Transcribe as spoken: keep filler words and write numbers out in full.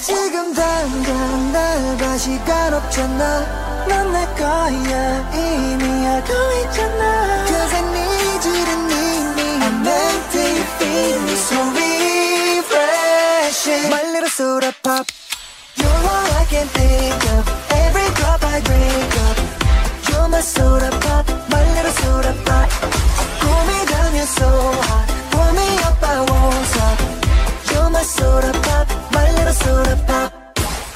지금 당장 날 봐 시간 없잖아 넌 내 거야 이미 알고 있잖아 Cause I need you to need me I'm meant to feel me so refreshing My little soda pop You're all I can think of Every drop I drink up You're my soda pop